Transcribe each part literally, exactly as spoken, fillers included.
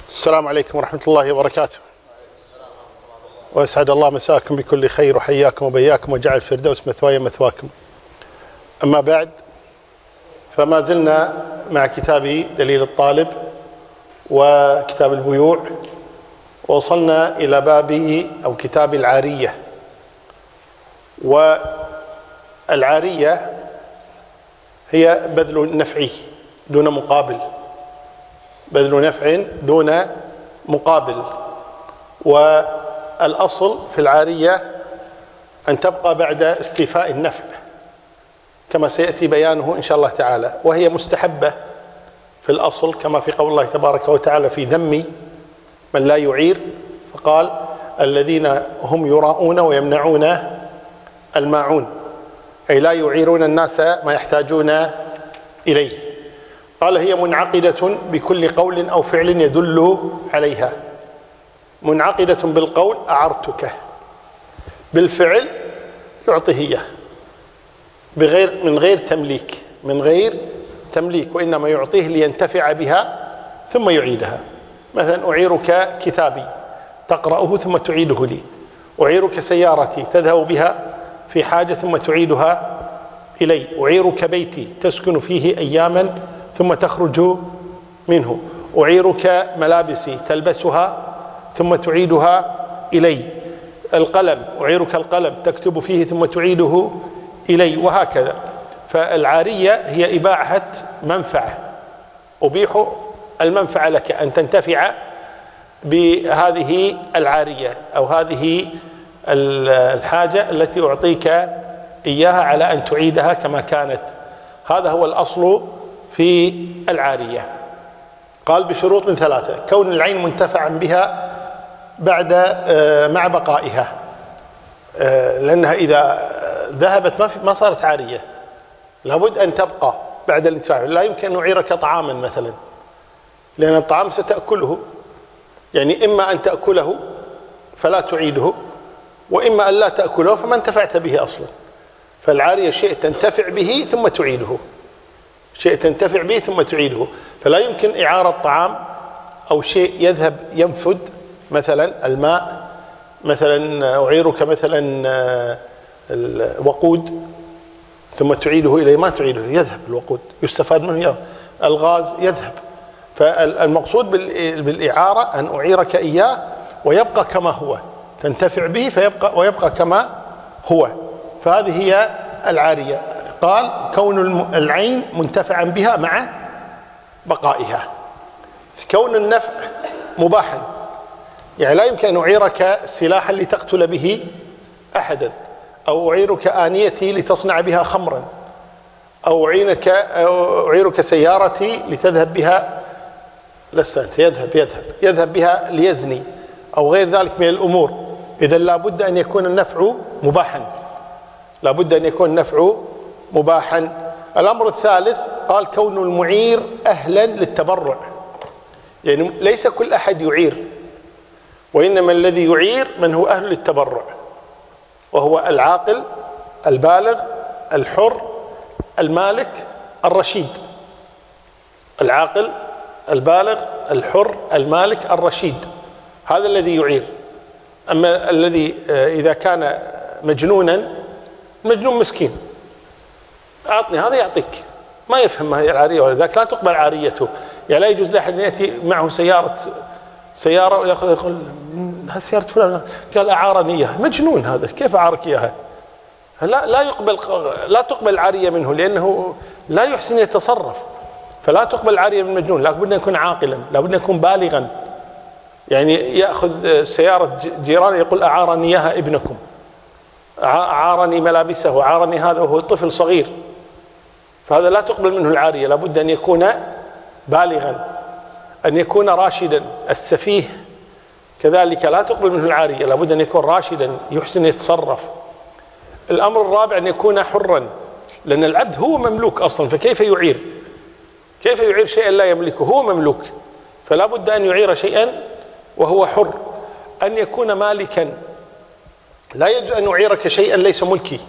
السلام عليكم ورحمة الله وبركاته. وأسعد الله مساكم بكل خير وحياكم وبياكم وجعل الفردوس مثواي مثواكم. أما بعد، فما زلنا مع كتاب دليل الطالب وكتاب البيوع، ووصلنا إلى باب أو كتاب العارية. والعارية هي بذل النفع دون مقابل، بذل نفع دون مقابل. والأصل في العارية أن تبقى بعد استيفاء النفع كما سيأتي بيانه إن شاء الله تعالى، وهي مستحبة في الأصل كما في قول الله تبارك وتعالى في ذم من لا يعير، فقال الذين هم يراؤون ويمنعون الماعون، أي لا يعيرون الناس ما يحتاجون إليه. قال هي منعقدة بكل قول أو فعل يدل عليها. منعقدة بالقول أعرتك، بالفعل يعطيه إياه بغير من غير تمليك من غير تمليك وإنما يعطيه لينتفع بها ثم يعيدها. مثلا أعيرك كتابي تقرأه ثم تعيده لي، أعيرك سيارتي تذهب بها في حاجة ثم تعيدها إلي، أعيرك بيتي تسكن فيه أياما ثم تخرج منه، أعيرك ملابسي تلبسها ثم تعيدها إلي، القلم أعيرك القلم تكتب فيه ثم تعيده إلي، وهكذا. فالعارية هي إباحة منفعة، أبيح المنفعة لك أن تنتفع بهذه العارية أو هذه الحاجة التي أعطيك إياها على أن تعيدها كما كانت. هذا هو الأصل في العارية. قال بشروط ثلاثة: كون العين منتفعا بها بعد مع بقائها، لأنها إذا ذهبت ما صارت عارية، لابد أن تبقى بعد الانتفاع. لا يمكن أن أعيرك طعاما مثلا، لأن الطعام ستأكله، يعني إما أن تأكله فلا تعيده، وإما أن لا تأكله فما انتفعت به أصلا. فالعارية شيء تنتفع به ثم تعيده، شيء تنتفع به ثم تعيده. فلا يمكن إعارة طعام أو شيء يذهب ينفد، مثلا الماء، مثلا أعيرك مثلا الوقود ثم تعيده إليه، ما تعيده، يذهب الوقود، يستفاد منه يذهب. الغاز يذهب. فالمقصود بالإعارة أن أعيرك إياه ويبقى كما هو، تنتفع به فيبقى ويبقى كما هو. فهذه هي العارية. قال كون العين منتفعا بها مع بقائها. كون النفع مباحا، يعني لا يمكن أن أعيرك سلاحا لتقتل به أحدا، أو أعيرك آنيتي لتصنع بها خمرا، أو أعيرك, أو أعيرك سيارتي لتذهب بها، لست أنت، يذهب يذهب يذهب بها ليزني أو غير ذلك من الأمور. إذن لابد أن يكون النفع مباحا، لابد أن يكون النفع مباحا. الأمر الثالث قال كون المعير أهلا للتبرع، يعني ليس كل أحد يعير، وإنما الذي يعير من هو أهل للتبرع، وهو العاقل البالغ الحر المالك الرشيد. العاقل البالغ الحر المالك الرشيد، هذا الذي يعير. أما الذي إذا كان مجنونا، مجنون مسكين، أعطني هذا يعطيك، ما يفهم هذه العارية ولا ذاك، لا تقبل عاريته. يعني لا يجوز لأحد أن يأتي معه سيارة سيارة ويأخذ يقول هذه سيارة فلان، قال أعارني إياها، مجنون هذا، كيف أعارك إياها؟ لا لا يقبل، لا تقبل العارية منه لأنه لا يحسن يتصرف. فلا تقبل العارية من المجنون، لابد أن يكون عاقلا، لابد أن يكون بالغا. يعني يأخذ سيارة جيران يقول أعارني إياها ابنكم، أعارني ملابسه، أعارني هذا، وهو طفل صغير. فهذا لا تقبل منه العارية، لابد أن يكون بالغا، أن يكون راشدا. السفيه كذلك لا تقبل منه العارية، لابد أن يكون راشدا يحسن يتصرف. الأمر الرابع أن يكون حرا، لأن العبد هو مملوك أصلا، فكيف يعير؟ كيف يعير شيئا لا يملكه؟ هو مملوك، فلا بد أن يعير شيئا وهو حر. أن يكون مالكا، لا يجوز أن أعيرك شيئا ليس ملكي،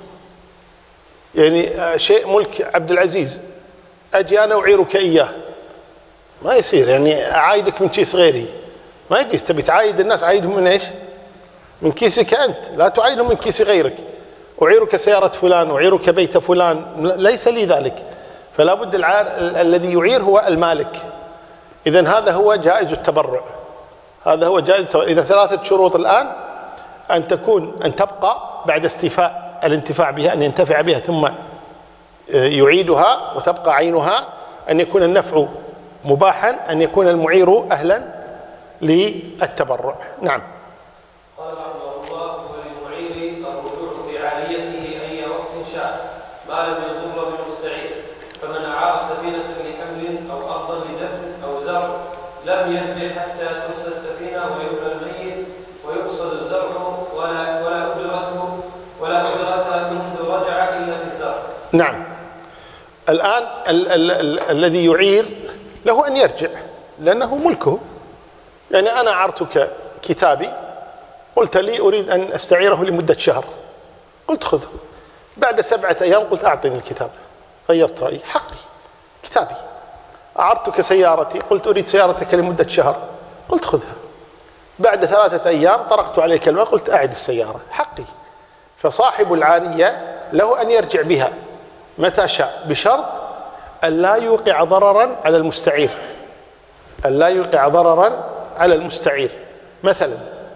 يعني شيء ملك عبد العزيز أجي أنا أعيرك إياه، ما يصير، يعني أعايدك من شيء صغيري، ما يجي تبي تعايد الناس، عايدهم من إيش؟ من كيسك أنت، لا تعايدهم من كيس غيرك. أعيرك سيارة فلان، أعيرك بيت فلان، ليس لي ذلك. فلا بد العار الذي يعير هو المالك. إذن هذا هو جائز التبرع، هذا هو جائز التبرع. إذا ثلاثة شروط الآن: أن تكون أن تبقى بعد استيفاء الانتفاع بها، أن ينتفع بها ثم يعيدها وتبقى عينها، أن يكون النفع مباحا، أن يكون المعير أهلا للتبرع. نعم. قال رحمه الله: وللمعير الرجوع في عاليته أي وقت شاء ما لم يضر بالمستعير، فمن أعار سفينة لحمل أو أرضا لدفن أو زرع لم يرجع حتى ترسى السفينة ويبنى الميت ويقصد الزرع ولا ولا أجرته ولا أجرة منذ رجع إلا في الزرع. نعم. الآن ال ال ال الذي يعير له أن يرجع لأنه ملكه. يعني أنا أعرتك كتابي، قلت لي أريد أن أستعيره لمدة شهر، قلت خذه. بعد سبعة أيام قلت أعطني الكتاب، غيرت رأيي، حقي، كتابي. أعرتك سيارتي، قلت أريد سيارتك لمدة شهر، قلت خذها. بعد ثلاثة أيام طرقت عليك الماء، قلت أعد السيارة، حقي. فصاحب العارية له أن يرجع بها متى شاء، بشرط أن لا يوقع ضررا على المستعير، أن لا يوقع ضررا على المستعير. مثلا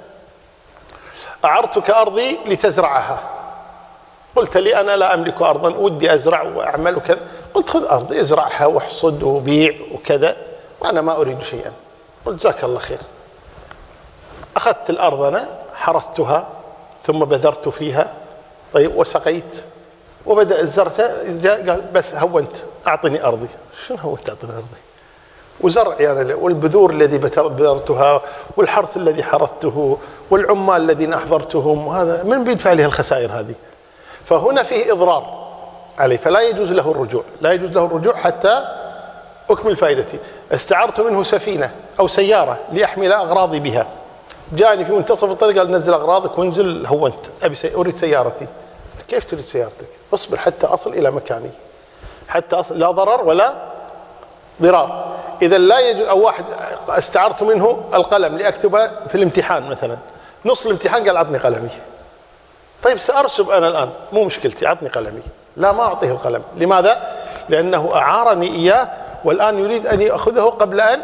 أعرتك أرضي لتزرعها، قلت لي أنا لا أملك أرضا، ودي أزرع وأعمل وكذا، قلت خذ أرضي ازرعها واحصد وبيع وكذا، وأنا ما أريد شيئا. قلت جزاك الله خير. أخذت الأرض أنا، حرثتها ثم بذرت فيها، طيب، وسقيت، وبدأ الزرع. قال بس هونت، أعطني أرضي. شنو هونت أعطني أرضي؟ وزرع يعني، والبذور الذي بذرتها، والحرث الذي حرثته، والعمال الذين أحضرتهم، وهذا من بيدفع له الخسائر هذه؟ فهنا فيه إضرار عليه، فلا يجوز له الرجوع، لا يجوز له الرجوع حتى أكمل فائدتي. استعرت منه سفينة أو سيارة لأحمل أغراضي بها، جاني في منتصف الطريق قال نزل أغراضك وانزل، هونت، أبي سي... أريد سيارتي. كيف تريد سيارتك؟ اصبر حتى أصل إلى مكاني، حتى أصل، لا ضرر ولا ضرار. إذا لا يجوز. أو واحد استعرت منه القلم لأكتب في الامتحان مثلا، نص الامتحان قال أعطني قلمي. طيب سأرسب أنا الآن، مو مشكلتي، أعطني قلمي. لا، ما أعطيه القلم. لماذا؟ لأنه أعارني إياه، والآن يريد أن يأخذه قبل أن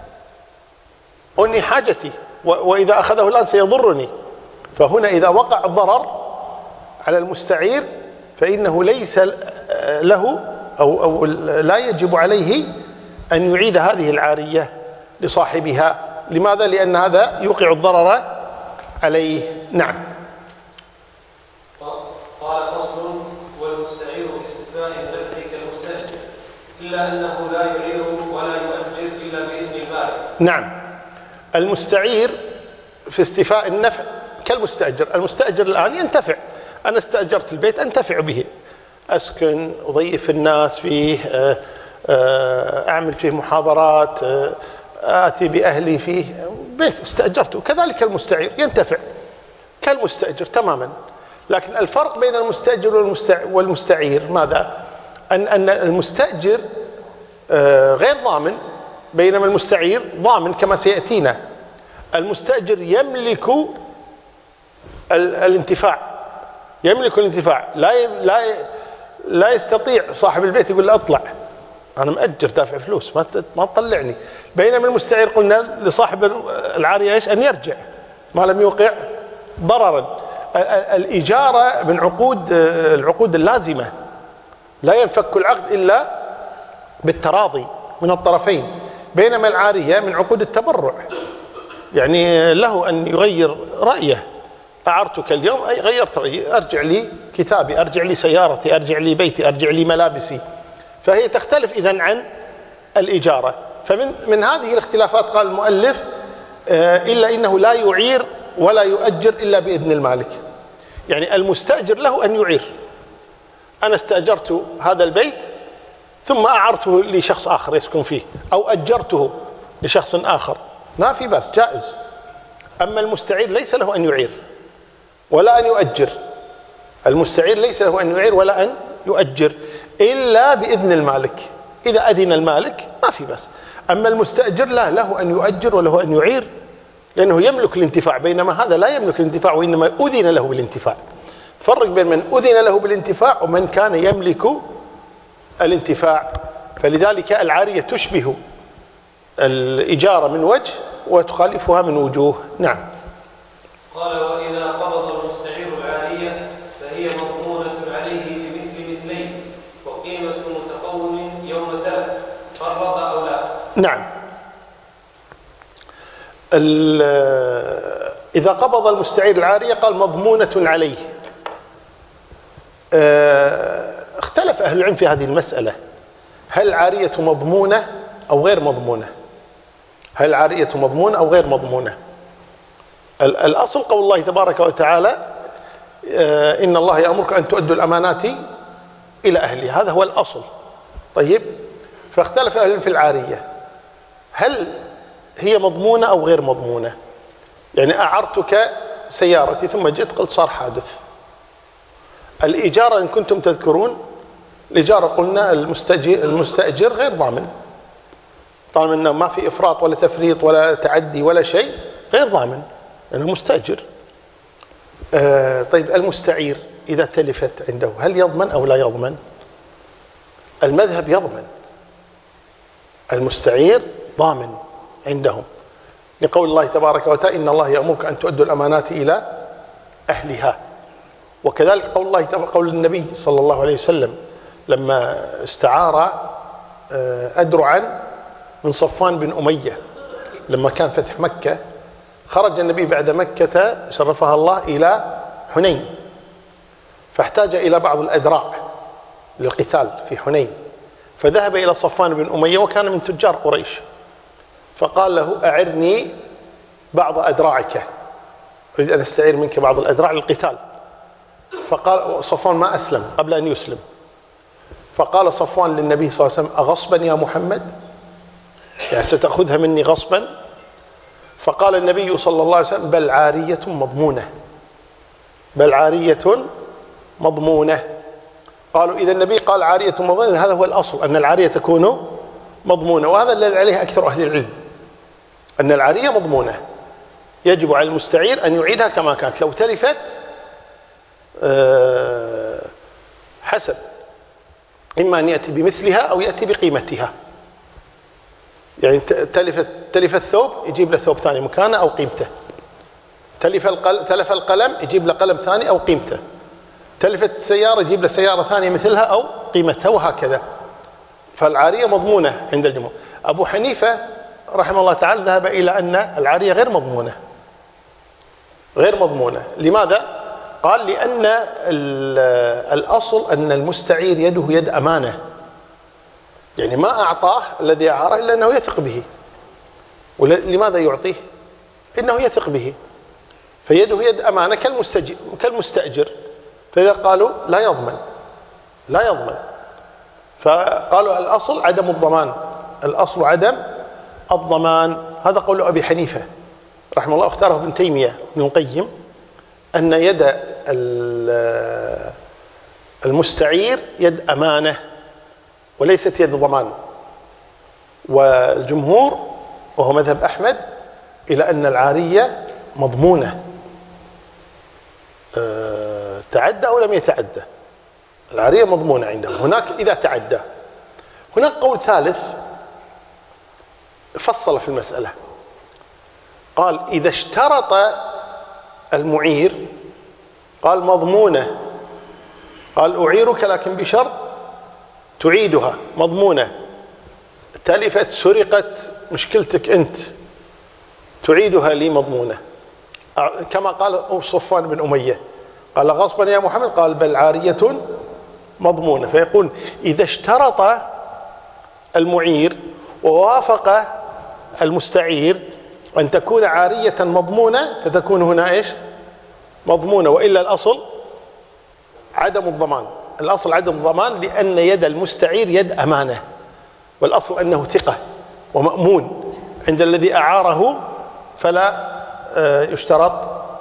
أنهي حاجتي، وإذا أخذه الآن سيضرني. فهنا إذا وقع الضرر على المستعير فإنه ليس له أو, أو لا يجب عليه أن يعيد هذه العارية لصاحبها. لماذا؟ لأن هذا يوقع الضرر عليه. نعم. قال فصل: والمستعير في استثناء الدفع كالمستأجر، إلا أنه لا يعير ولا يؤجر إلا بإذن المالك. نعم. المستعير في استيفاء النفع كالمستأجر. المستأجر الآن ينتفع، أنا استأجرت البيت أنتفع به، أسكن، أضيف الناس فيه، أعمل فيه محاضرات، آتي بأهلي فيه، بيت استأجرته. كذلك المستعير ينتفع كالمستأجر تماما. لكن الفرق بين المستأجر والمستعير ماذا؟ أن أن المستأجر غير ضامن، بينما المستعير ضامن كما سيأتينا. المستأجر يملك الانتفاع، يملك الانتفاع، لا لا لا يستطيع صاحب البيت يقول له اطلع، أنا مأجر دافع فلوس، ما ما تطلعني. بينما المستعير قلنا لصاحب العارية ايش؟ أن يرجع ما لم يوقع ضررا. الإجارة من عقود العقود اللازمة، لا ينفك العقد إلا بالتراضي من الطرفين. بينما العارية من عقود التبرع، يعني له أن يغير رأيه. أعرتك اليوم، أي غيرت رأيي، أرجع لي كتابي، أرجع لي سيارتي، أرجع لي بيتي، أرجع لي ملابسي. فهي تختلف إذن عن الإجارة. فمن من هذه الاختلافات قال المؤلف: إلا إنه لا يعير ولا يؤجر إلا بإذن المالك. يعني المستأجر له أن يعير. أنا استأجرت هذا البيت ثم أعرته لشخص آخر يسكن فيه، أو أجرته لشخص آخر، ما في بس، جائز. أما المستعير ليس له أن يعير ولا أن يؤجر. المستعير ليس له أن يعير ولا أن يؤجر إلا بإذن المالك. إذا أذن المالك ما في بس. أما المستأجر لا، له أن يؤجر وله أن يعير لأنه يملك الانتفاع، بينما هذا لا يملك الانتفاع وإنما أذن له بالانتفاع. فرق بين من أذن له بالانتفاع ومن كان يملك الانتفاع. فلذلك العارية تشبه الإجارة من وجه وتخالفها من وجوه. نعم. قال وإذا قبض المستعير العارية فهي مضمونة عليه بمثل مثلين وقيمة متقوم يوم تلف فرط أو لا. نعم. إذا قبض المستعير العارية قال مضمونة عليه. اختلف أهل العلم في هذه المسألة، هل العارية مضمونة أو غير مضمونة؟ هل العارية مضمونة أو غير مضمونة؟ الأصل قول الله تبارك وتعالى إن الله يأمرك أن تؤدوا الأمانات إلى أهلها، هذا هو الأصل. طيب، فاختلف أهل العلم في العارية، هل هي مضمونة أو غير مضمونة؟ يعني أعرتك سيارتي ثم جئت قلت صار حادث. الإجارة إن كنتم تذكرون، الإجارة قلنا المستأجر, المستأجر غير ضامن، طالما أنه ما في إفراط ولا تفريط ولا تعدي ولا شيء، غير ضامن لأنه مستأجر. آه طيب، المستعير إذا تلفت عنده هل يضمن أو لا يضمن؟ المذهب يضمن، المستعير ضامن عندهم لقول الله تبارك وتعالى إن الله يأمرك أن تؤدوا الأمانات إلى أهلها. وكذلك قول الله قول النبي صلى الله عليه وسلم لما استعار أدرعا من صفوان بن أمية لما كان فتح مكة، خرج النبي بعد مكة شرفها الله إلى حنين، فاحتاج إلى بعض الأدراع للقتال في حنين، فذهب إلى صفوان بن أمية وكان من تجار قريش، فقال له أعرني بعض أدراعك، أريد أن أستعير منك بعض الأدراع للقتال. فقال صفوان ما أسلم قبل أن يسلم، فقال صفوان للنبي صلى الله عليه وسلم أغصبا يا محمد، يعني ستأخذها مني غصبا؟ فقال النبي صلى الله عليه وسلم بل عارية مضمونة، بل عارية مضمونة. قالوا إذا النبي قال عارية مضمونة، هذا هو الأصل أن العارية تكون مضمونة، وهذا الذي عليه أكثر أهل العلم أن العارية مضمونة، يجب على المستعير أن يعيدها كما كانت. لو تلفت حسب، إما أن يأتي بمثلها أو يأتي بقيمتها، يعني تلف تلف الثوب يجيب له ثوب ثاني مكانه أو قيمته، تلف القلم تلف القلم يجيب له قلم ثاني أو قيمته، تلفت السيارة يجيب له سيارة ثانية مثلها أو قيمتها، وهكذا. فالعارية مضمونة عند الجمهور. أبو حنيفة رحمه الله تعالى ذهب إلى أن العارية غير مضمونة، غير مضمونة. لماذا؟ قال لأن الأصل أن المستعير يده يد أمانة، يعني ما أعطاه الذي أعاره إلا أنه يثق به. ولماذا يعطيه؟ إنه يثق به، فيده يد أمانة كالمستأجر. فإذا قالوا لا يضمن، لا يضمن، فقالوا الأصل عدم الضمان، الأصل عدم الضمان. هذا قول أبي حنيفة رحمه الله، اختاره ابن تيمية ابن القيم أن يد المستعير يد أمانة وليست يد ضمان. والجمهور وهو مذهب أحمد إلى أن العارية مضمونة، تعدى أو لم يتعدى، العارية مضمونة عندهم. هناك إذا تعدى. هناك قول ثالث فصل في المسألة، قال إذا اشترط المعير، قال مضمونة، قال أعيرك لكن بشرط تعيدها مضمونة، تلفت سرقت مشكلتك أنت، تعيدها لي مضمونة، كما قال صفوان بن أمية قال غصبا يا محمد، قال بل عارية مضمونة. فيقول إذا اشترط المعير ووافق المستعير أن تكون عارية مضمونة، فتكون هنا إيش؟ مضمونة. وإلا الأصل عدم الضمان، الأصل عدم الضمان، لأن يد المستعير يد أمانة، والأصل أنه ثقة ومأمون عند الذي أعاره، فلا يشترط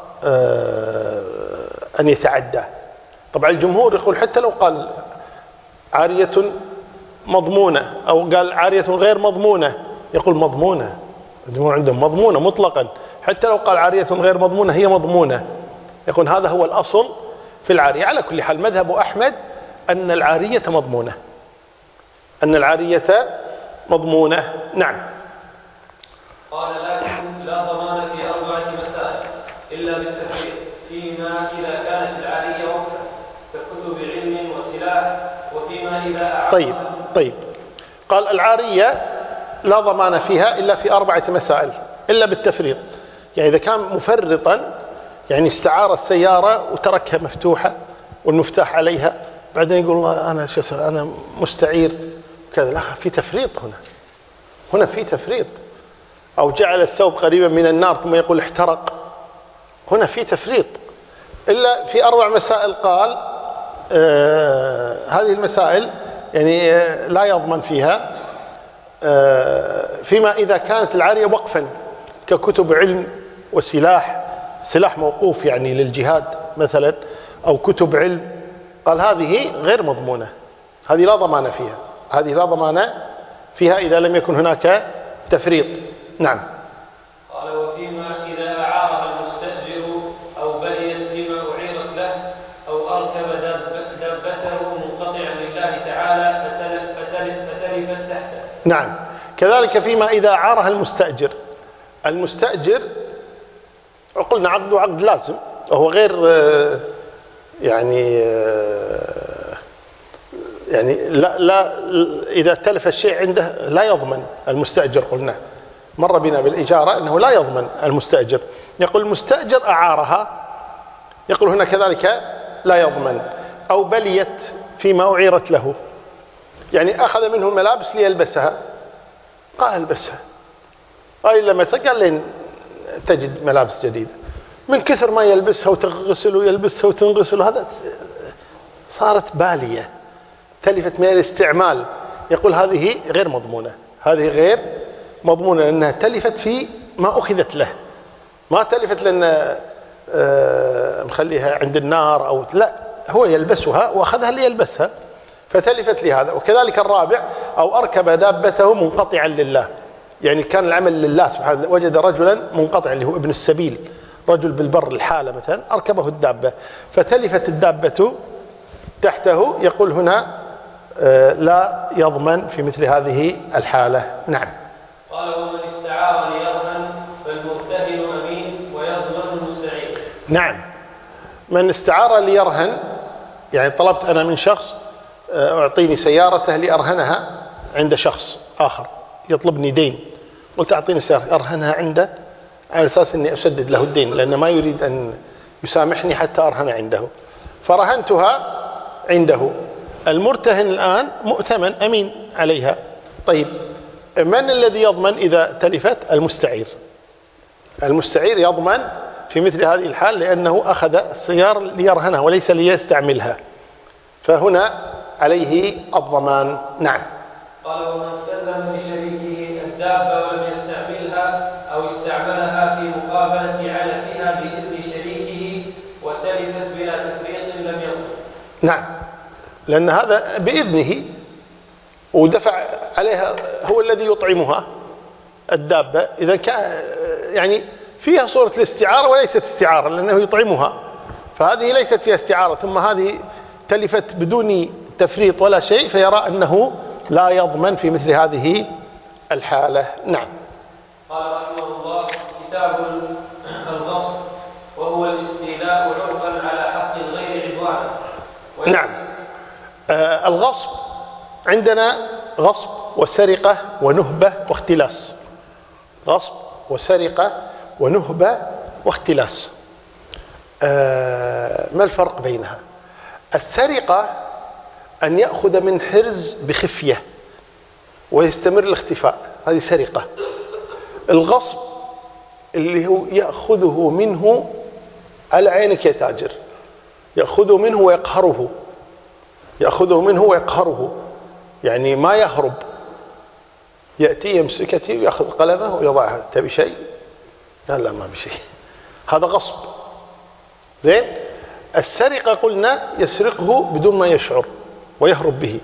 أن يتعدى. طبعا الجمهور يقول حتى لو قال عارية مضمونة أو قال عارية غير مضمونة، يقول مضمونة، الجمهور عندهم مضمونة مطلقا، حتى لو قال عارية غير مضمونة هي مضمونة، يقول هذا هو الأصل في العارية. على كل حال مذهب أحمد أن العارية مضمونة، أن العارية مضمونة. نعم. قال لكن لا ضمان في أربعة مسائل إلا بالتفريق فيما إذا كانت العارية وقفا ككتب علم وسلاح، وفيما إذا أعطى. طيب طيب قال العارية لا ضمان فيها إلا في أربعة مسائل إلا بالتفريط. يعني إذا كان مفرطا، يعني استعار السيارة وتركها مفتوحة والمفتاح عليها، بعدين يقول الله أنا شو أنا مستعير كذا، لا، في تفريط هنا، هنا في تفريط. أو جعل الثوب قريبا من النار ثم يقول احترق، هنا في تفريط. إلا في أربع مسائل قال آه هذه المسائل يعني آه لا يضمن فيها، آه فيما إذا كانت العارية وقفا ككتب علم وسلاح، سلاح موقوف يعني للجهاد مثلا، أو كتب علم، قال هذه غير مضمونة، هذه لا ضمان فيها، هذه لا ضمان فيها إذا لم يكن هناك تفريط. نعم. قال وفيما إذا أعارها المستأجر أو بليت فيما أعيرت له أو أركب دابته منقطعا لله تعالى فتلفت تحته. نعم. كذلك فيما إذا أعارها المستأجر، المستأجر قلنا عقده عقد لازم، وهو غير يعني يعني لا لا إذا تلف الشيء عنده لا يضمن المستأجر. قلنا مر بنا بالإجارة أنه لا يضمن المستأجر. يقول المستأجر أعارها، يقول هنا كذلك لا يضمن. أو بليت فيما أعيرت له، يعني أخذ منه الملابس ليلبسها، قال البسها، قال لما قال لين تجد ملابس جديدة، من كثر ما يلبسها وتغسل ويلبسها وتنغسل، هذا صارت بالية، تلفت من الاستعمال. يقول هذه غير مضمونة، هذه غير مضمونة لأنها تلفت في ما أخذت له، ما تلفت لأن آه مخليها عند النار أو لا، هو يلبسها وأخذها ليلبسها فتلفت لهذا. وكذلك الرابع أو أركب دابته منقطعا لله، يعني كان العمل لله سبحانه، وجد رجلا منقطع اللي هو ابن السبيل، رجل بالبر الحالة مثلا، أركبه الدابة فتلفت الدابة تحته، يقول هنا آه لا يضمن في مثل هذه الحالة. نعم. قال ومن استعار ليرهن فالمرتهن أمين ويضمن المستعير. نعم. من استعار ليرهن، يعني طلبت أنا من شخص أعطيني سيارته لأرهنها عند شخص آخر يطلبني دين، قلت أعطيني سيارة أرهنها عنده على أساس أني أسدد له الدين، لأنه ما يريد أن يسامحني حتى أرهن عنده، فرهنتها عنده. المرتهن الآن مؤتمن أمين عليها. طيب من الذي يضمن إذا تلفت؟ المستعير. المستعير يضمن في مثل هذه الحال لأنه أخذ السيارة ليرهنها وليس ليستعملها، فهنا عليه الضمان. نعم. قال ومن سلم لشريكه الدابة ولم يستعملها أو استعملها في مقابلة علفها بإذن شريكه وتلفت بلا تفريط لم يضمن. نعم، لأن هذا بإذنه ودفع عليها، هو الذي يطعمها الدابة، إذا كان يعني فيها صورة الاستعارة وليست استعارة لأنه يطعمها، فهذه ليست فيها استعارة، ثم هذه تلفت بدون تفريط ولا شيء، فيرى أنه لا يضمن في مثل هذه الحالة. نعم. قال رحمه الله كتاب الغصب وهو الاستيلاء عرفا على حق غير عدوان. نعم. آه الغصب عندنا غصب وسرقة ونهبة واختلاس. غصب وسرقة ونهبة واختلاس. آه ما الفرق بينها؟ السرقة أن يأخذ من حرز بخفية ويستمر الاختفاء، هذه سرقة. الغصب اللي هو يأخذه منه على عينك يا تاجر، يأخذه منه ويقهره، يأخذه منه ويقهره، يعني ما يهرب، يأتي يمسكتي ويأخذ قلمه ويضعها، تبي شيء؟ لا لا ما بشيء، هذا غصب. زين. السرقة قلنا يسرقه بدون ما يشعر ويهرب به.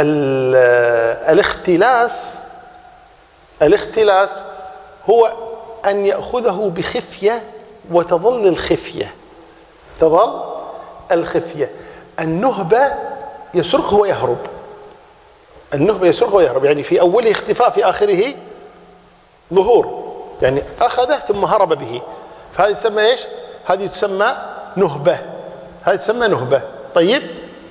الاختلاس الاختلاس هو أن يأخذه بخفية وتظل الخفية تظل الخفية. النهبة يسرقه ويهرب، النهبة يسرقه ويهرب، يعني في أوله اختفاء في آخره ظهور، يعني أخذه ثم هرب به، فهذه تسمى إيش؟ هذه تسمى نهبة، هذه تسمى نهبة. طيب،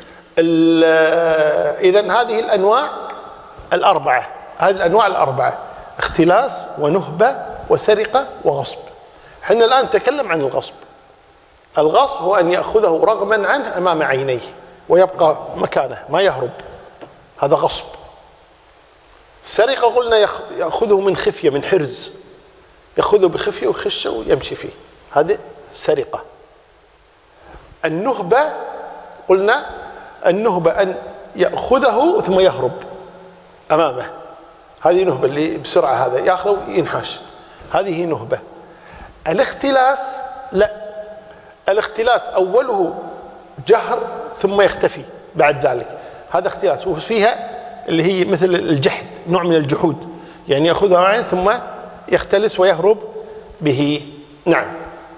إذن هذه الأنواع الأربعة، هذه الأنواع الأربعة: اختلاس ونهبة وسرقة وغصب. حنا الآن نتكلم عن الغصب. الغصب هو أن يأخذه رغما عنه أمام عينيه ويبقى مكانه ما يهرب، هذا غصب. السرقة قلنا يأخذه من خفية، من حرز، يأخذه بخفية ويخشه ويمشي فيه، هذه سرقة. النهبة قلنا النهبة أن يأخذه ثم يهرب أمامه، هذه نهبة اللي بسرعة هذا يأخذه وينحاش، هذه نهبة. الاختلاس لا، الاختلاس أوله جهر ثم يختفي بعد ذلك، هذا اختلاس، وفيها اللي هي مثل الجحد، نوع من الجحود، يعني يأخذها عين ثم يختلس ويهرب به. نعم.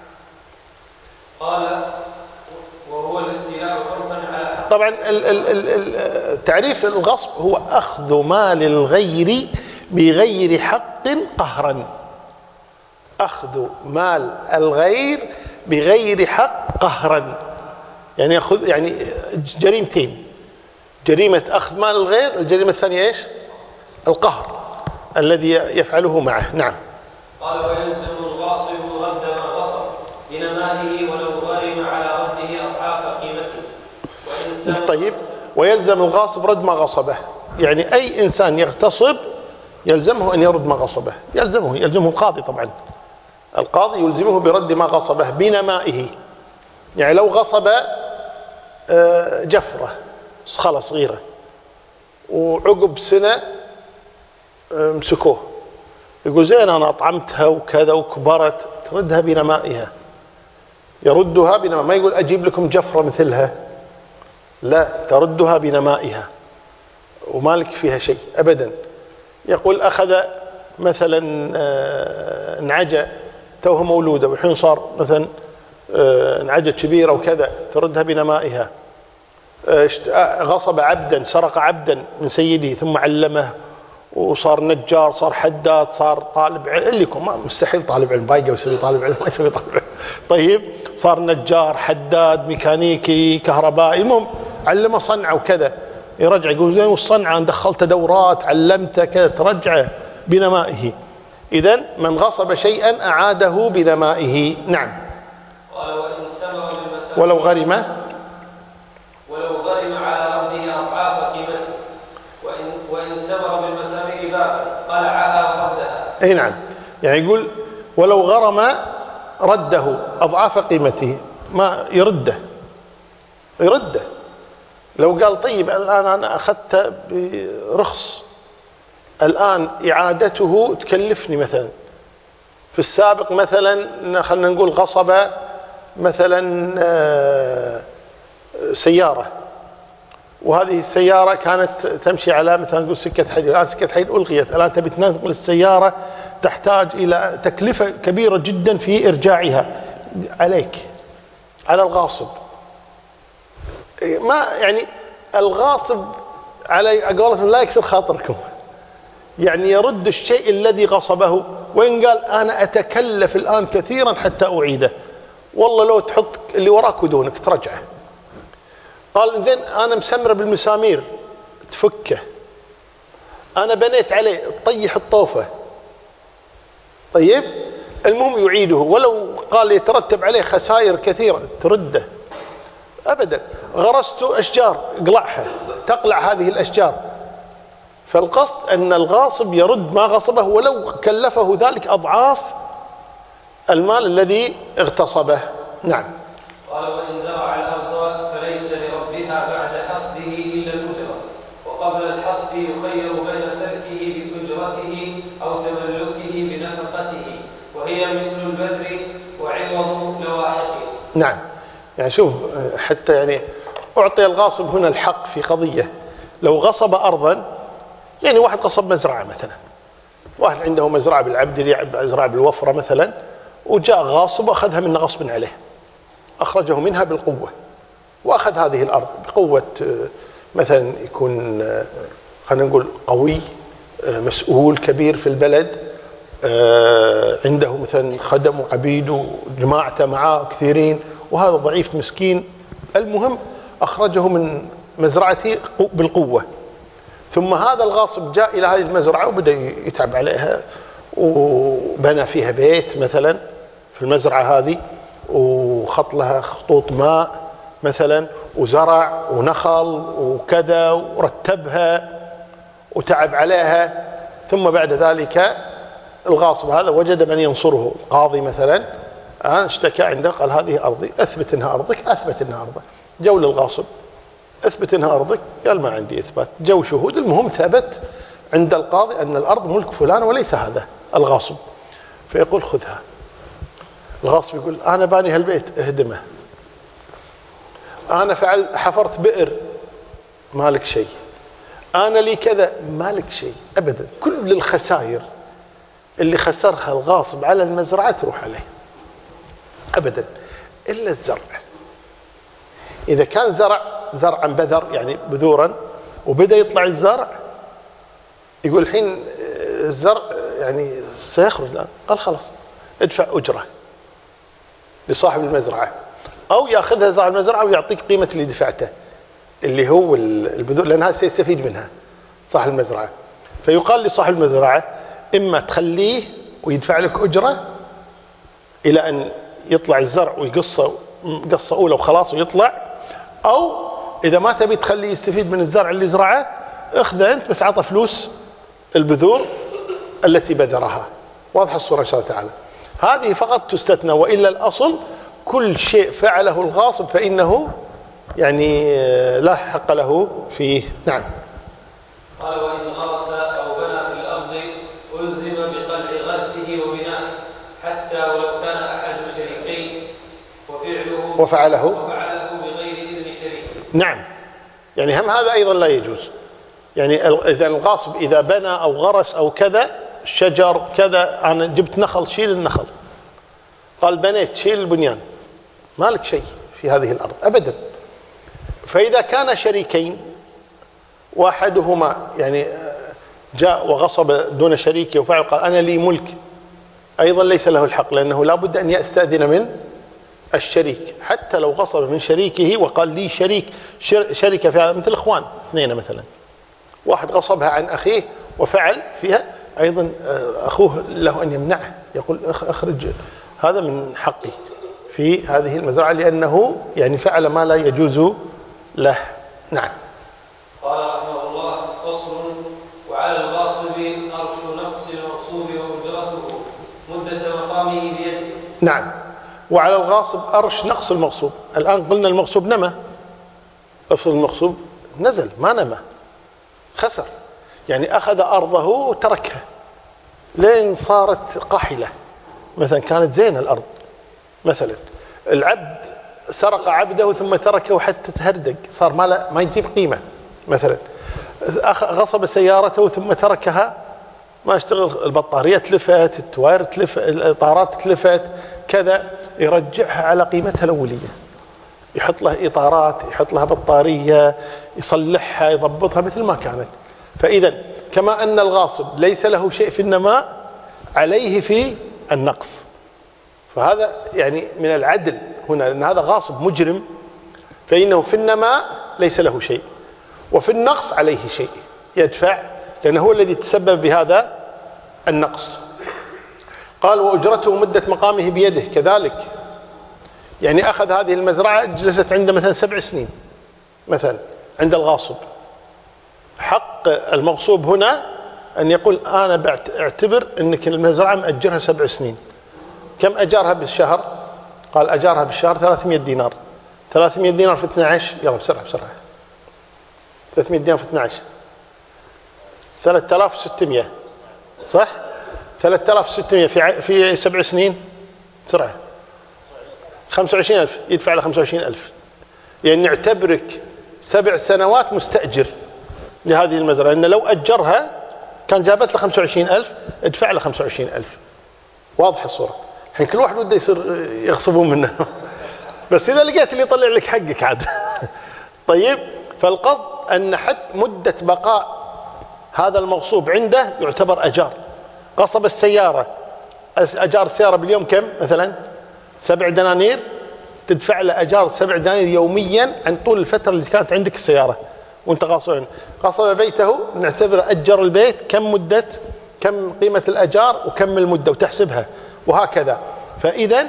قال وهو الاستيلاء حرفا على حق. طبعا تعريف الغصب هو أخذ مال الغير بغير حق قهرا، أخذ مال الغير بغير حق قهرا، يعني يأخذ، يعني جريمتين: جريمة أخذ مال الغير، الجريمة الثانية إيش؟ القهر الذي يفعله معه. نعم. قال ويلزم الغاصب رد ما غصب بنمائه ولو غرم على رده أضعاف قيمته. طيب، ويلزم الغاصب رد ما غصبه، يعني أي إنسان يغتصب يلزمه أن يرد ما غصبه، يلزمه يلزمه القاضي، طبعا القاضي يلزمه برد ما غصبه بنمائه. يعني لو غصب جفرة صخلة صغيرة وعقب سنة مسكوه، يقول زين أنا أطعمتها وكذا وكبرت، تردها بنمائها، يردها بنمائها، ما يقول أجيب لكم جفرة مثلها، لا، تردها بنمائها ومالك فيها شيء أبدا. يقول أخذ مثلا نعجة توها مولودة والحين صار مثلا نعجة كبيرة وكذا، تردها بنمائها. غصب عبدا، سرق عبدا من سيده ثم علمه وصار نجار، صار حداد، صار طالب علم، اللي يكون ما مستحيل طالب علم بايقه ويسوي طالب علم، ما يسوي طالب علم. طيب، صار نجار، حداد، ميكانيكي، كهربائي، المهم علمه صنعه وكذا، يرجع يقول زين والصنعه انا دخلت دورات علمته كذا، ترجعه بنمائه. إذن من غصب شيئا أعاده بنمائه. نعم. قال وإن سمر بالمسامير ولو غرم ولو غرم على رده أضعاف قيمته، وإن وإن سمر بالمسامير بابا قلعها وردها. أي نعم، يعني يقول ولو غرم رده أضعاف قيمته، ما يرده يرده. لو قال طيب الآن أنا أخذت برخص، الآن إعادته تكلفني مثلا، في السابق مثلا خلنا نقول غصب مثلا سيارة، وهذه السيارة كانت تمشي على مثلا نقول سكة حديد، الآن سكة حديد ألغيت، الآن تبي تنقل السيارة تحتاج إلى تكلفة كبيرة جدا في إرجاعها، عليك على الغاصب. ما يعني الغاصب على قولتهم لا يكسر خاطركم، يعني يرد الشيء الذي غصبه، وإن قال أنا أتكلف الآن كثيرا حتى أعيده، والله لو تحط اللي وراك ودونك ترجعه. قال زين أنا مسمر بالمسامير تفكه، أنا بنيت عليه تطيح الطوفة، طيب المهم يعيده، ولو قال يترتب عليه خسائر كثيرة ترده أبدا. غرست أشجار اقلعها، تقلع هذه الأشجار. فالقصد أن الغاصب يرد ما غصبه ولو كلفه ذلك أضعاف المال الذي اغتصبه. نعم. قال وإن زرع الأرض فليس لربها بعد حصده إلا الأجرة، وقبل الحصد يخير بين تركه بأجرته أو تملكه بنفقته، وهي مثل البذر وعوض لواحقه. نعم، يعني شوف حتى يعني أعطي الغاصب هنا الحق في قضية. لو غصب أرضا، يعني واحد غصب مزرعة مثلا، واحد عنده مزرعة بالعبد مزرعة بالوفرة مثلا، وجاء غاصب وأخذها منه غصب عليه، أخرجه منها بالقوة وأخذ هذه الأرض بقوة، مثلا يكون خلينا نقول قوي، مسؤول كبير في البلد، عنده مثلا خدم وعبيد وجماعته معاه كثيرين، وهذا ضعيف مسكين. المهم أخرجه من مزرعته بالقوة، ثم هذا الغاصب جاء إلى هذه المزرعة وبدأ يتعب عليها وبنى فيها بيت مثلا في المزرعة هذه، وخط لها خطوط ماء مثلا، وزرع ونخل وكذا، ورتبها وتعب عليها. ثم بعد ذلك الغاصب هذا وجد من ينصره، القاضي مثلا أنا اشتكى عنده، قال هذه أرضي، أثبت إنها أرضك، أثبت إنها أرضك. جو للغاصب أثبت إنها أرضك، قال ما عندي إثبات. جو شهود، المهم ثبت عند القاضي أن الأرض ملك فلان وليس هذا الغاصب، فيقول خذها. الغاصب يقول أنا باني هالبيت، اهدمه. أنا فعل حفرت بئر، مالك شيء. أنا لي كذا، مالك شيء أبدا. كل الخسائر اللي خسرها الغاصب على المزرعة تروح عليه أبدا، إلا الزرع. إذا كان زرع زرعا بذر يعني بذورا، وبدأ يطلع الزرع، يقول الحين الزرع يعني سيخرج الآن، قال خلاص ادفع أجرة لصاحب المزرعة، أو يأخذها صاحب المزرعة ويعطيك قيمة اللي دفعته اللي هو البذور، لأن هذا سيستفيد منها صاحب المزرعة. فيقال لصاحب المزرعة إما تخليه ويدفع لك أجرة إلى أن يطلع الزرع ويقصه قصة أولى وخلاص ويطلع، أو إذا ما تبي تخليه يستفيد من الزرع اللي زرعه، اخذه أنت بس عطى فلوس البذور التي بذرها. واضح الصورة إن شاء الله تعالى. هذه فقط تستثنى، وإلا الأصل كل شيء فعله الغاصب فإنه يعني لا حق له فيه. نعم. قال وإن غرس أو بنى في الأرض ألزم بقلع غرسه وبناء، حتى ولو كان أحد الشريكين وفعله وفعله وفعله بغير إذن شريك. نعم، يعني هم هذا أيضا لا يجوز. يعني إذا الغاصب إذا بنى أو غرس أو كذا شجر كذا، أنا جبت نخل، شيل النخل، قال بنيت، شيل البنيان، مالك شيء في هذه الأرض أبدا. فإذا كان شريكين واحدهما يعني جاء وغصب دون شريكه وفعل، قال أنا لي ملك، أيضا ليس له الحق، لأنه لا بد أن يستأذن من الشريك، حتى لو غصب من شريكه وقال لي شريك شركة فيها، مثل إخوان اثنين مثلا، واحد غصبها عن أخيه وفعل فيها، أيضا أخوه له أن يمنعه، يقول أخرج هذا من حقي في هذه المزرعة، لأنه يعني فعل ما لا يجوز له. نعم. قال رحمه الله فصل وعلى الغاصب أرش نقص المغصوب وأجرته مدة مقامه بيده. نعم، وعلى الغاصب أرش نقص المغصوب. الآن قلنا المغصوب نمى، أصل المغصوب نزل ما نمى، خسر، يعني أخذ أرضه وتركها لين صارت قاحلة مثلا، كانت زينة الأرض مثلا. العبد سرق عبده ثم تركه حتى تهردق، صار ما, لا ما يجيب قيمة مثلا. غصب سيارته ثم تركها ما اشتغل، البطارية تلفت، التواير تلفت، الإطارات تلفت كذا، يرجعها على قيمتها الأولية، يحط لها إطارات، يحط لها بطارية، يصلحها، يضبطها مثل ما كانت. فإذا كما أن الغاصب ليس له شيء في النماء، عليه في النقص. فهذا يعني من العدل هنا، لأن هذا غاصب مجرم، فإنه في النماء ليس له شيء، وفي النقص عليه شيء يدفع، لأنه هو الذي تسبب بهذا النقص. قال وأجرته مدة مقامه بيده كذلك، يعني أخذ هذه المزرعة جلست عنده مثلا سبع سنين مثلا عند الغاصب، حق المغصوب هنا أن يقول أنا بعتبر أنك المزرعة مأجرها سبع سنين. كم أجارها بالشهر؟ قال أجارها بالشهر ثلاثمائة دينار. ثلاثمائة دينار في اثني عشر، يلا بسرعة بسرعة، ثلاثمائة دينار في اثني عشر ثلاثة آلاف وستمائة، صح؟ ثلاثة آلاف وستمائة في في سبع سنين بسرعة خمسة وعشرين ألف، يدفع له خمسة وعشرين ألف. يعني نعتبرك سبع سنوات مستأجر لهذه المزرعة، لأن لو أجرها كان جابت له خمسة وعشرين ألف ادفع له خمسة وعشرين ألف. واضح الصورة. الحين كل واحد بده يصير يغصبون منه بس إذا لقيت اللي يطلع لك حقك عاد طيب. فالقصد أن حتى مدة بقاء هذا المغصوب عنده يعتبر أجار. غصب السيارة، أجار السيارة باليوم كم مثلا؟ سبع دنانير، تدفع له أجار سبع دنانير يوميا عن طول الفترة اللي كانت عندك السيارة وانت غاصب عنه. غصب بيته نعتبر أجر البيت كم مدة، كم قيمة الأجار وكم المدة وتحسبها وهكذا. فإذا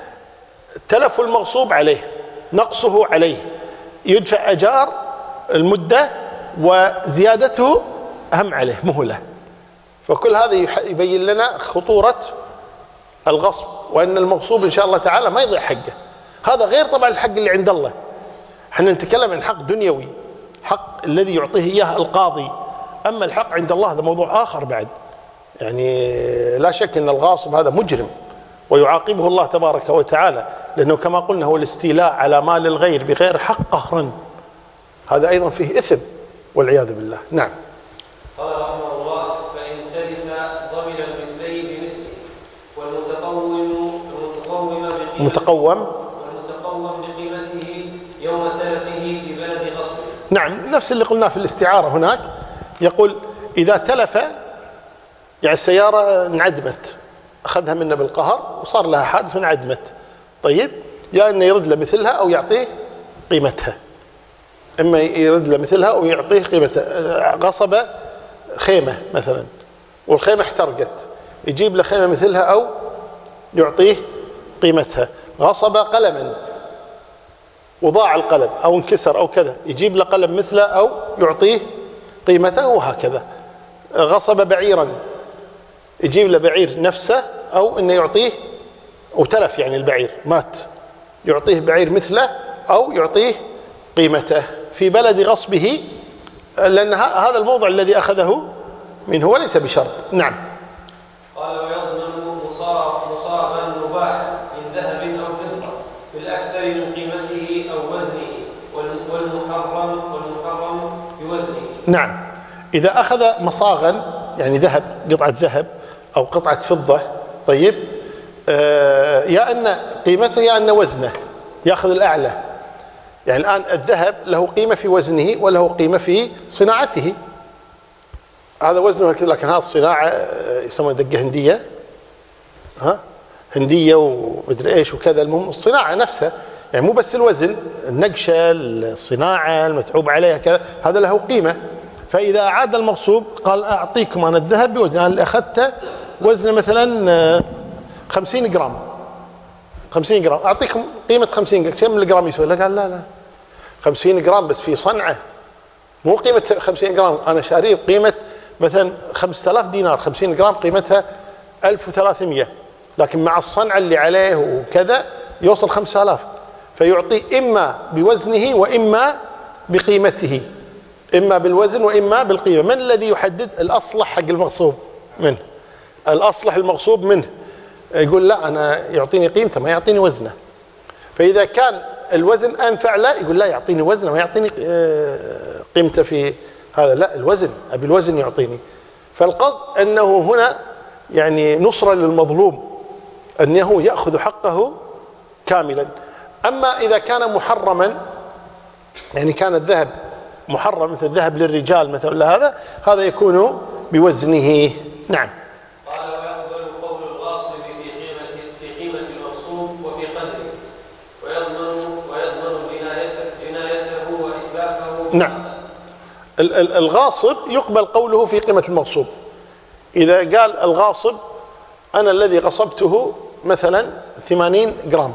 تلف المغصوب عليه، نقصه عليه، يدفع أجار المدة وزيادته أهم عليه مهلة. فكل هذا يبين لنا خطورة الغصب، وأن المغصوب إن شاء الله تعالى ما يضيع حقه. هذا غير طبعا الحق اللي عند الله. احنا نتكلم عن حق دنيوي، حق الذي يعطيه إياه القاضي. أما الحق عند الله هذا موضوع آخر بعد. يعني لا شك أن الغاصب هذا مجرم ويعاقبه الله تبارك وتعالى، لأنه كما قلنا هو الاستيلاء على مال الغير بغير حق قهرا، هذا أيضا فيه إثم والعياذ بالله. نعم. قال رحمه الله: فإن تلف ضمن المثلين بمثله، والمتقوم المتقوم بقيمته متقوم والمتقوم بقيمته يوم تلفه في بلد غصبه. نعم، نفس اللي قلناه في الاستعارة هناك. يقول إذا تلف، يعني السيارة انعدمت، أخذها منه بالقهر وصار لها حادث انعدمت، طيب يا أنه يرد له مثلها أو يعطيه قيمتها. إما يرد له مثلها أو يعطيه قيمتها. غصب خيمة مثلا والخيمة احترقت، يجيب له خيمة مثلها أو يعطيه قيمتها. غصب قلما وضاع القلم أو انكسر أو كذا، يجيب له قلم مثله أو يعطيه قيمته وهكذا. غصب بعيرا، يجيب له بعير نفسه أو إنه يعطيه، وتلف يعني البعير مات، يعطيه بعير مثله أو يعطيه قيمته في بلد غصبه، لأن هذا الموضع الذي أخذه منه وليس بشرط. نعم. قال: ويضمن مصابا مباح من ذهب أو فضة بالأكثر من قيمته أو وزنه، والمحرم والمحرم بوزنه. نعم، إذا أخذ مصاغا يعني ذهب، قطعة ذهب أو قطعة فضة، طيب آه يا أن قيمته يا أن وزنه، يأخذ الأعلى. يعني الآن الذهب له قيمة في وزنه وله قيمة في صناعته، هذا وزنه كذا، لكن هذا الصناعة يسمونها دقة هندية، ها هندية ومدري إيش وكذا. المهم الصناعة نفسها، يعني مو بس الوزن، النقشة، الصناعة المتعوب عليها كذا، هذا له قيمة. فإذا أعاد المغصوب قال: أعطيكم أنا الذهب بوزن، أنا اللي أخذته وزنه مثلا خمسين جرام، خمسين جرام، أعطيكم قيمة خمسين جرام. كم الجرام يسوي؟ لا، قال لا لا خمسين جرام بس في صنعة، مو قيمة خمسين جرام. أنا شاريه بقيمة مثلا خمسة آلاف دينار، خمسين جرام قيمتها ألف وثلاثمئة، لكن مع الصنعة اللي عليه وكذا يوصل خمسة آلاف. فيعطي إما بوزنه وإما بقيمته، إما بالوزن وإما بالقيمة. من الذي يحدد؟ الأصلح حق المغصوب منه، الأصلح المغصوب منه يقول لا أنا يعطيني قيمته ما يعطيني وزنه. فإذا كان الوزن أنفع لا، يقول لا يعطيني وزنه ويعطيني قيمته في هذا، لا الوزن، أبي الوزن يعطيني. فالقصد أنه هنا يعني نصرة للمظلوم، أنه يأخذ حقه كاملا. أما إذا كان محرما، يعني كان الذهب محرم مثل الذهب للرجال مثلا، هذا هذا يكون بوزنه. نعم. قال: ويقبل قول الغاصب في قيمة في قيمة المغصوب وفي قدره، ويضمن ويضمن جنايته جنايته وإتلافه. نعم. الغاصب يقبل قوله في قيمة المغصوب. إذا قال الغاصب: أنا الذي غصبته مثلا ثمانين جرام،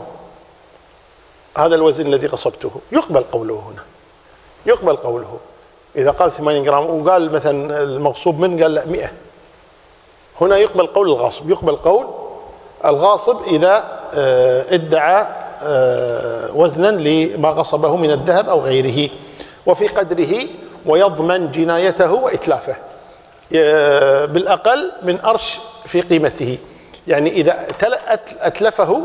هذا الوزن الذي غصبته، يقبل قوله هنا، يقبل قوله. إذا قال ثمانين جرام وقال مثلا المغصوب منه قال لا مئة، هنا يقبل قول الغاصب، يقبل قول الغاصب إذا ادعى وزنا لما غصبه من الذهب أو غيره. وفي قدره ويضمن جنايته وإتلافه بالأقل من أرش في قيمته. يعني إذا أتلفه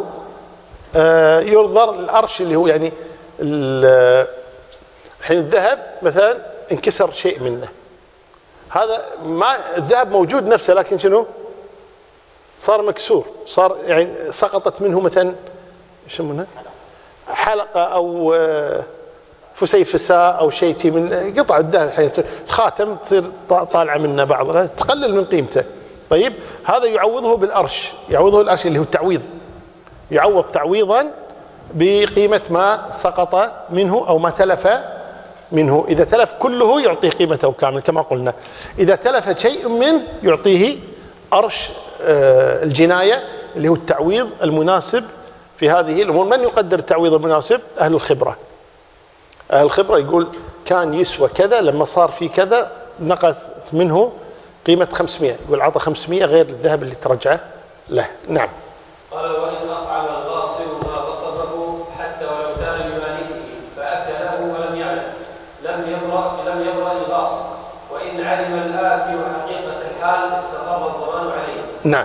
ينظر الأرش اللي هو يعني الحين الذهب مثلا انكسر شيء منه هذا ما الذهب موجود نفسه، لكن شنو صار مكسور، صار يعني سقطت منه مثلا يسمونها حلقة أو فسيفساء أو شيء من قطع الذهب، الخاتم تصير طالعة منه بعض، تقلل من قيمته. طيب هذا يعوضه بالأرش، يعوضه الأرش اللي هو التعويض، يعوض تعويضا بقيمة ما سقط منه أو ما تلف منه. إذا تلف كله يعطيه قيمته كامل كما قلنا، إذا تلف شيء منه يعطيه أرش الجناية اللي هو التعويض المناسب في هذه الأمور. من يقدر التعويض المناسب؟ أهل الخبرة. أهل الخبرة يقول كان يسوى كذا، لما صار في كذا نقص منه قيمة خمسمائة، يقول عطى خمسمائة غير الذهب اللي ترجعه له. نعم. قال وإن أطعم الغاصب ما غصبه حتى ولو كان لمالكه فأكله ولم يعلم لم يبرأ لم يبرأ الغاصب، وإن علم الآكل حقيقة الحال استقر الضمان عليه. نعم.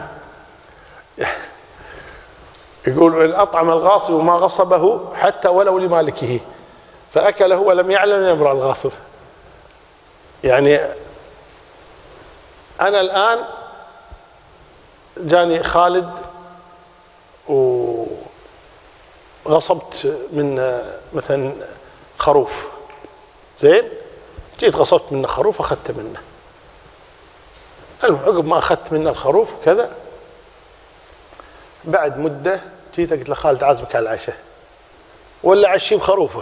يقول إن أطعم الغاصب ما غصبه حتى ولو لمالكه فأكله ولم يعلم يبرأ الغاصب. يعني أنا الآن جاني خالد وغصبت من مثلا خروف، زين، جيت غصبت منه خروف أخذت منه، عقب ما أخذت منه الخروف كذا بعد مدة جيت قلت له خالد عازمك على العشاء، ولا عشي بخروفه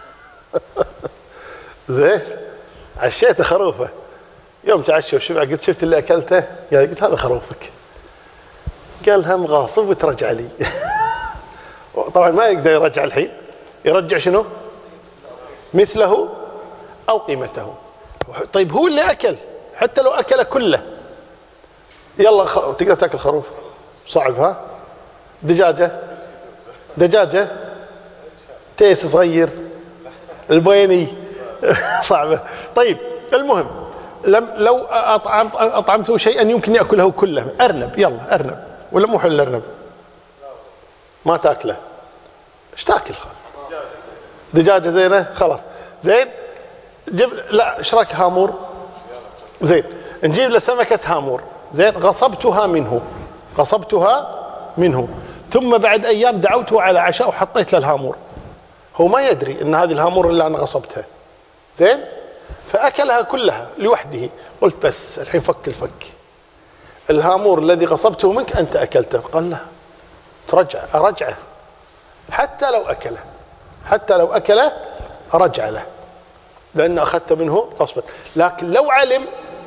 زين، عشيت خروفه، يوم تعشى وشبع قلت شفت اللي أكلته؟ قلت هذا خروفك. قال هم غاصب وترجع لي طبعا ما يقدر يرجع الحين، يرجع شنو؟ مثله أو قيمته. طيب هو اللي أكل، حتى لو أكل كله يلا خ... تقدر تأكل خروف صعب؟ ها دجاجة دجاجة تيس صغير البويني صعبة. طيب المهم لم لو أطعمت أطعمته شيئا يمكن يأكله كله، أرنب، يلا أرنب، ولا مو حل الأرنب ما تأكله، ايش تأكل؟ دجاجة زينة خلاص، زين، جيب لا اشراك هامور، زين، نجيب له سمكة هامور، زين، غصبتها منه غصبتها منه ثم بعد أيام دعوته على عشاء وحطيت له الهامور، هو ما يدري أن هذه الهامور اللي أنا غصبتها، زين، فأكلها كلها لوحده. قلت بس الحين فك الفك، الهامور الذي غصبته منك أنت أكلته. قال لا، ترجع أرجعه حتى لو أكله، حتى لو أكله أرجع له لأن أخذت منه غصبا. لكن لو علم،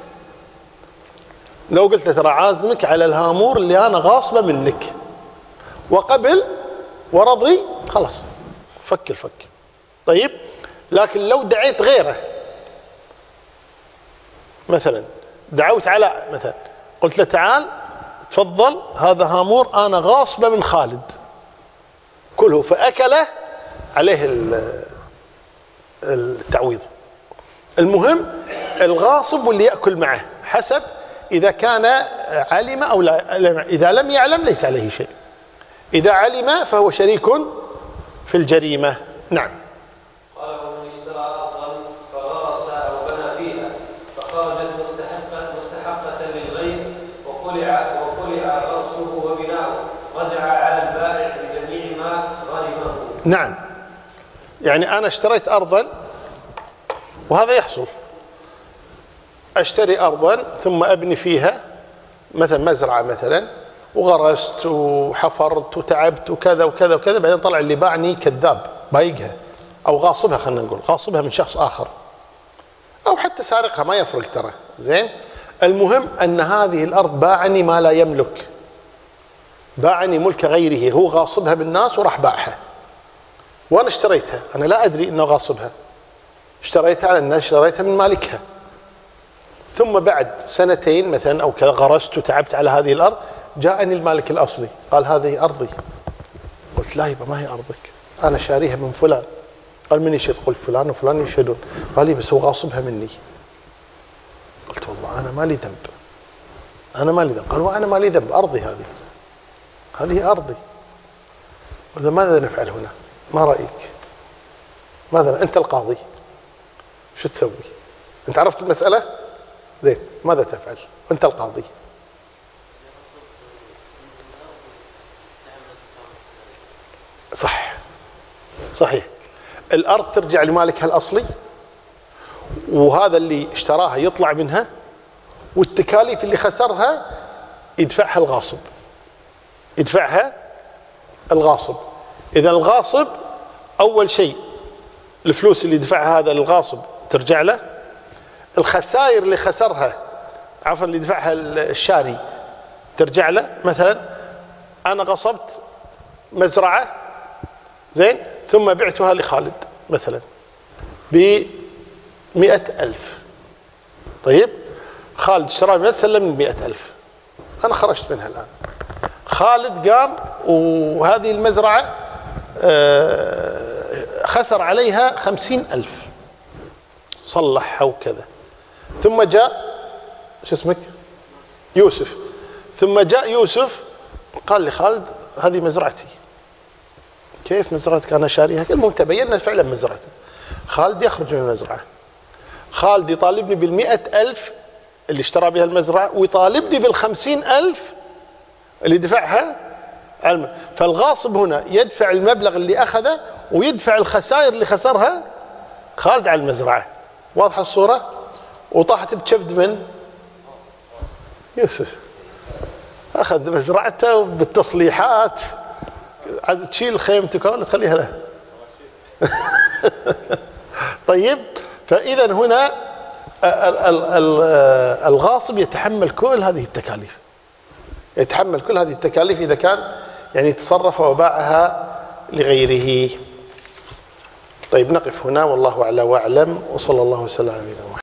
لو قلت ترى عازمك على الهامور اللي أنا غاصبه منك وقبل ورضي، خلاص فك الفك. طيب لكن لو دعيت غيره، مثلا دعوت على مثلا قلت له تعال تفضل هذا هامور أنا غاصبه من خالد كله، فأكله، عليه التعويض. المهم الغاصب واللي يأكل معه حسب، إذا كان علم أو لا، إذا لم يعلم ليس عليه شيء، إذا علم فهو شريك في الجريمة. نعم. قال ومن اشترى أرضا فغرس أو بنى فيها فخرجت مستحقة مستحقة للغير وقلع وقلع غرسه وبناؤه رجع على البائع بجميع ما غرمه. نعم، يعني أنا اشتريت أرضا، وهذا يحصل، أشتري أرضا ثم أبني فيها مثلا مزرعة مثلا، وغرست وحفرت وتعبت وكذا وكذا وكذا، بعدين طلع اللي باعني كذاب بايقها أو غاصبها، خلينا نقول غاصبها من شخص آخر أو حتى سارقها، ما يفرق ترى، زين. المهم أن هذه الأرض باعني ما لا يملك، باعني ملك غيره، هو غاصبها بالناس وراح باعها، وأنا اشتريتها، أنا لا أدري أنه غاصبها، اشتريتها على الناس، اشتريتها من مالكها، ثم بعد سنتين مثلا أو كذا غرست وتعبت على هذه الأرض، جاءني المالك الأصلي قال هذه أرضي. قلت لا يبا ما هي أرضك، أنا شاريها من فلان. قال من يشهد؟ قلت فلان وفلان يشهدون. قال لي بس هو غاصبها مني. قلت والله أنا ما لي ذنب، أنا ما لي ذنب. قال وأنا ما لي ذنب، أرضي هذه، هذه أرضي. قلت ماذا نفعل هنا؟ ما رأيك؟ ماذا أنت القاضي، شو تسوي؟ أنت عرفت المسألة؟ زين، ماذا تفعل وأنت القاضي؟ صح، صحيح. الأرض ترجع لمالكها الأصلي، وهذا اللي اشتراها يطلع منها، والتكاليف اللي خسرها يدفعها الغاصب، يدفعها الغاصب. إذا الغاصب أول شيء الفلوس اللي يدفعها هذا الغاصب ترجع له، الخسائر اللي خسرها عفوا اللي يدفعها الشاري ترجع له. مثلا أنا غصبت مزرعة زين ثم بعتها لخالد مثلا بمئة ألف، طيب خالد اشترى بمئة سلمني بمئة ألف، أنا خرجت منها الآن. خالد قام وهذه المزرعة خسر عليها خمسين ألف، صلحها وكذا، ثم جاء شو اسمك يوسف، ثم جاء يوسف قال لي خالد هذه مزرعتي. كيف مزرعتك؟ أنا شاريها. المهم تبين فعلا مزرعته. خالد يخرج من المزرعة، خالد يطالبني بالمئة ألف اللي اشترى بها المزرعة، ويطالبني بالخمسين ألف اللي دفعها. فالغاصب هنا يدفع المبلغ اللي أخذه ويدفع الخسائر اللي خسرها خالد على المزرعة. واضحة الصورة؟ وطاحت الكبد من يوسف، أخذ مزرعته بالتصليحات، عاد تشيل خيمتك ولا تخليها له. طيب، فإذا هنا الغاصب يتحمل كل هذه التكاليف، يتحمل كل هذه التكاليف إذا كان يعني تصرف وباعها لغيره. طيب نقف هنا، والله أعلى وأعلم، وصلى الله وسلم على نبينا محمد.